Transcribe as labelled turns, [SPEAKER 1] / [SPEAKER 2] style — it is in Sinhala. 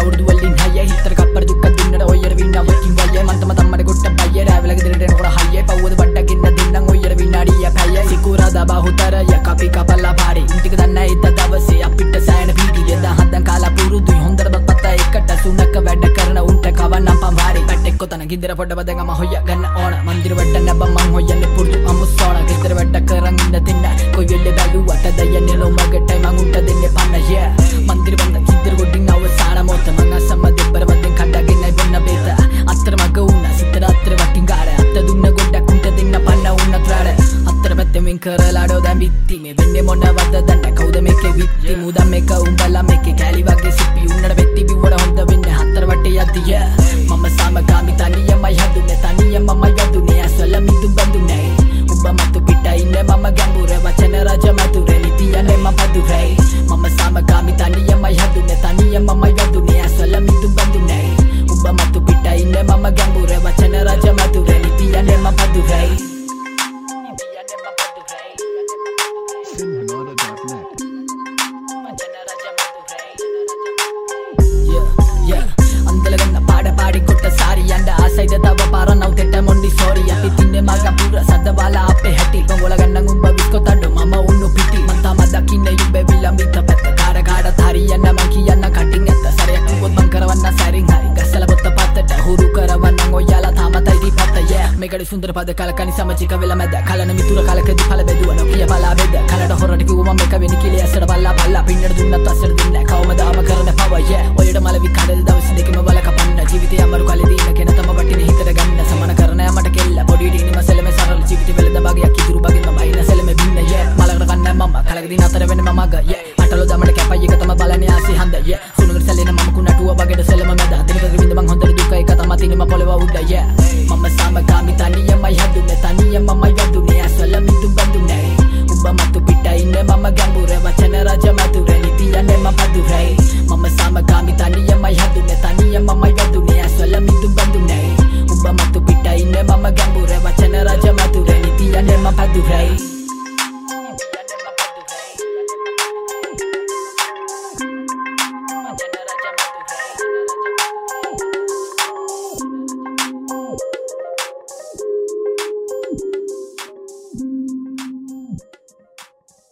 [SPEAKER 1] අවුරුදු වලින් හයිය හිතර කප්පර දුක්ක දුන්නට ඔයර වින්නා වකින් වයිය මන්තම තමමඩ ගොට්ට බයිය රැවලක දිරට එනකොට හයිය පවුවද බඩකින්න දෙන්නම් ඔයර විනාඩිය පැය සිකුරාදා බහුතරය කපි කපල්ලා පාරි ටික දන්නේ ඉත දවසේ අපිට සෑයන පීටි දෙද හදන් කාලා පුරුදුයි හොඳට බත් එකට සුනක වැඩ කරන උන්ට කවන්නම් පම්වාරි පැටෙක්කො තන ගින්දර පොඩ බදගම හොය ගන්න ඕන මන්දිර වැඩ නැබ මං හොයන්නේ පුරුදු අමුස්සෝන ගින්දර වැඩ කරන් ඉන්න තින්න කොයි වෙලේ බැලුවට දයන්නේ ලොමගටයි මං උන්ට දෙන්නේ පන්න මන්දිර බඳ කිද්දර ගොඩින් අවසාන මොහොත මං අසම දෙබ්බර වදින් කඩගෙන බොන්න බේත අතර මග උන සිතර අතර වටින් ගාර අත දුන්න ගොඩක් උන්ට දෙන්න පන්න උන්න ත්‍රාර අතර පැත්තෙන් වින් කරලාඩෝ දැන් බිත්ති මේ වෙන්නේ මොනවද දන්නේ කවුද මේකේ විත්ති මුදා මේක උඹලා මේකේ කැලි වගේ සිපි උන්නට වෙtti බිව්වර හොඳ වෙන්නේ හතර වටේ යද්දිය මම සාමගාමි තනියමයි හදුනේ තනියමම යදුනේ ඇස්වල මිදු බඳුනේ උඹ මතු පිට ඉන්නේ මම ගැඹුර වචන රජ මතුරේ ලිතියනේ මම පදුරේ මම සාමගාමි තනියමයි හදුනේ තනියමම යදුනේ ඇස්වල මිදු බඳුනේ උඹ මතු පිට ඉන්නේ මම ගැඹුර වචන රජ මතුරේ ලිතියනේ මම පදුරේ සයිද තව පාරනව දෙට මොන්ඩි සෝරි අපි තින්නේ මග පුර සදවාලා අපේ හැටි පොඟොල ගන්න උඹ විස්කො තඩ මම උන්නු පිටි මන් තම දකින්නේ උඹේ විලම්බිත පැත්ත කාඩ කාඩ හරියන්න මං කියන්න කටින් ඇත්ත සරයක් උඹත් මං කරවන්න සැරින් හරි ගස්සල පොත්ත පත්තට හුරු කරවන්න ඔයාලා තාමතයි දීපත්ත මේකඩි සුන්දර පද කලකනි සමචික වෙල මැද කලන මිතුර කලකදී පළ බෙදුව නොකිය බලා බෙද කලට හොරට කිව්ව මම එක වෙනි කිලි ඇසට බල්ලා පල්ලා පින්නට දුන්නත් අස්සට දුන්නේ කවමදාම කරන පවය ඔයඩ මලවි කඩල් දවස් දෙකම බල කපන්න ජීවිතය අමරු කලදී ඉන්න කෙන තම වටින හිතට ගන්න සමන කරන යමට කෙල්ල පොඩි ඩීනි මසලෙම සරල ජීවිත වෙලද බගයක් ඉතුරු බගින් මම ඉන සෙලෙම බින්න මලකට ගන්න මම කලකදී නතර වෙන මම මග